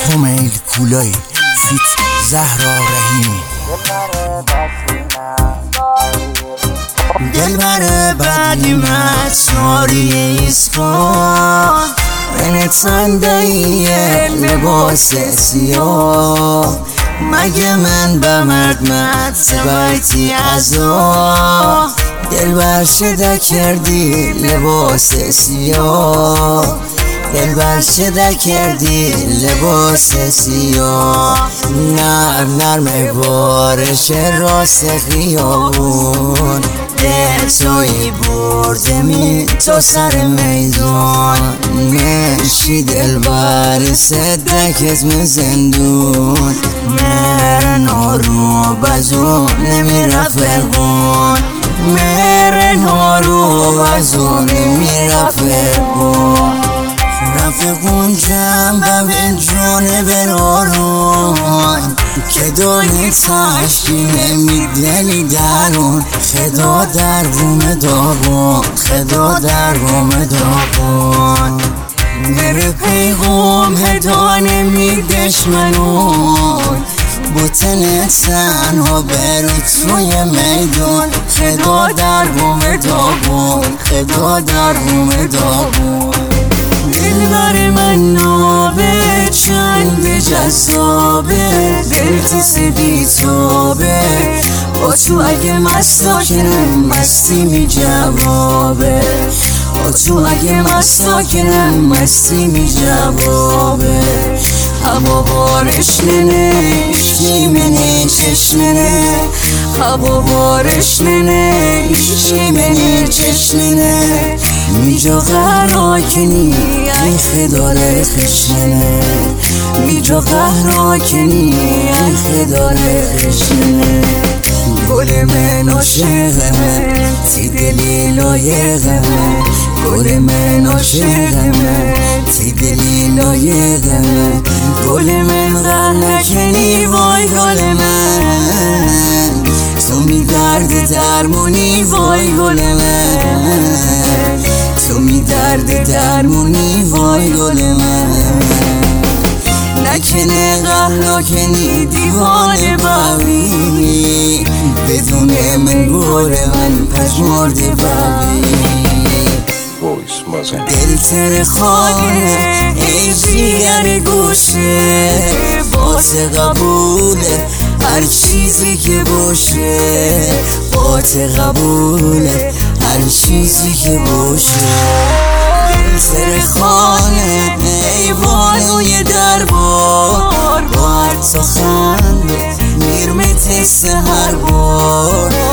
کمیل کولایی فیت زهرا رحیمی دلبر بدیمت ساری ایسکان رنت صندهیه لباس سیاه مگه من به مردمت سبایتی ازا دلبر شده کردی لباس سیاه دلبر شده کردی لباس سیاه نرم بارش راست خیابون دل توی برده می تو سر میدان نشی دلبر صدک اسم زندون مرن رو بزون نمیره فرقون مرن رو بزون نمیره فرقون رفقون جنبه به جان برارون که دانی تشکی نمیدنی درون خدا در روم داغون خدا در روم داغون نره پیغام هدانه میدش منون بوتن تنها برو توی میدون خدا در روم داغون خدا در روم داغون دلبر من نابه چند جذابه دلتیس بی توبه با تو اگه مستاکنم مستی می جوابه با تو اگه مستاکنم مستی می جوابه هوا بارش ننه اشکی منه چشمنه هوا بارش ننه اشکی منه چشمنه میجا قهراکنی ای خداره خشنه میجا قهراکنی ای خداره خشنه گل من عاشقمه تی دلی لایقمه گل من عاشقمه تی دلی لایقمه گل من قهرکنی وای گل من تو می درد درمونی وای گل من تو می درد درمونی وای گل من نکنه قهرکنی دیوانه باوی بدون من گل من پژمرده باوی دل تر خانه ای جیگر گوشه باز قبوله هر چیزی که باشه باز قبوله هر چیزی که باشه دل تر خانه ای بانوی دربار با هر تا خنده میرمت سهر بار